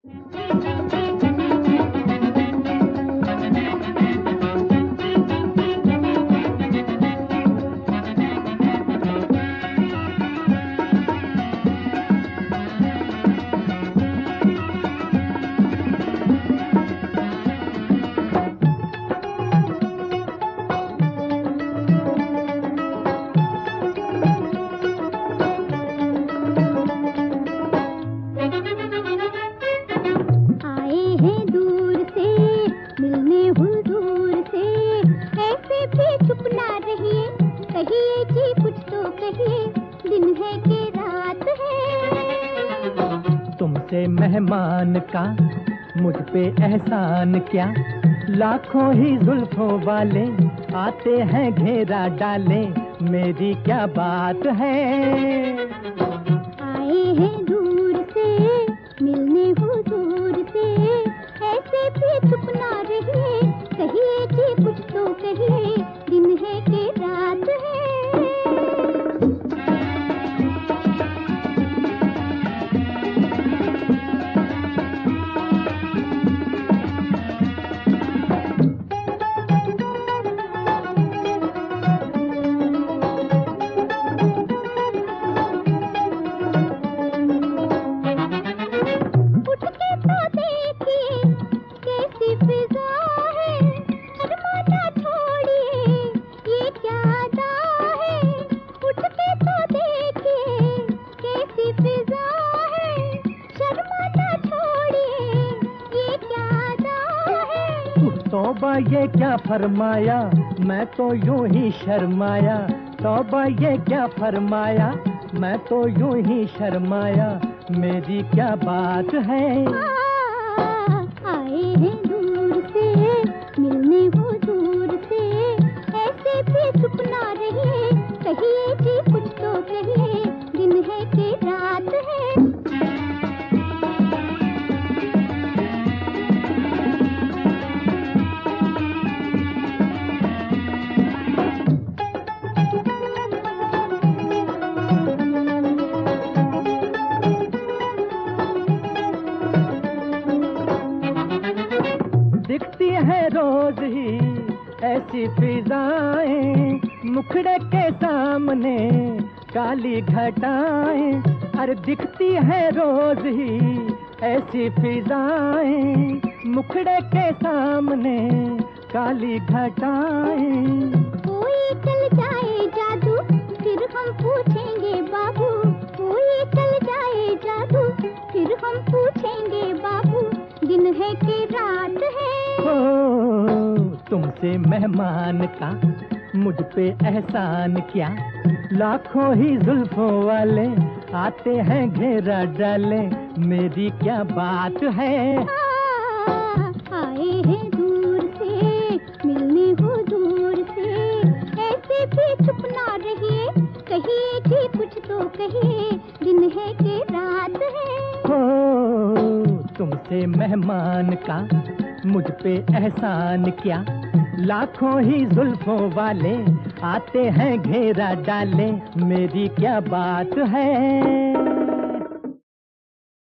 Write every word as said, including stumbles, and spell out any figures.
तुमसे मेहमान का मुझ पे एहसान क्या, लाखों ही जुल्फों वाले आते हैं घेरा डाले, मेरी क्या बात है। आए हैं दूर से मिलने हुजूर से, ऐसे भी चुप ना रहिए, कहिए कि कुछ तो कहिए, दिन है कि रात है। तौबा ये क्या फरमाया, मैं तो यूं ही शर्माया, तौबा ये क्या फरमाया, मैं तो यूं ही शर्माया, मेरी क्या बात है। आए हैं दूर से मिलने हुजूर से, ऐसे भी चुप ना रहिए, कहिए कि कुछ तो कहिए, दिन है कि रात है। दिखती है रोज ही ऐसी फिजाएं, मुखड़े के सामने काली घटाएं, अरे दिखती है रोज ही ऐसी फिजाएं, मुखड़े के सामने काली घटाएं। कोई चल जाए जादू फिर हम पूछेंगे बाबू, कोई चल जाए जादू फिर हम पूछेंगे बाबू, दिन है कि रात है। ओ, तुमसे मेहमान का मुझ पे एहसान क्या, लाखों ही जुल्फों वाले आते हैं घेरा डाले, मेरी क्या बात है। आए हैं दूर से मिलने हुजूर से, ऐसे भी चुप ना रहिए, कहिए कि कुछ तो कहिए, दिन है कि रात है। हो, तुमसे मेहमान का मुझ पे एहसान क्या, लाखों ही जुल्फों वाले आते हैं घेरा डाले, मेरी क्या बात है।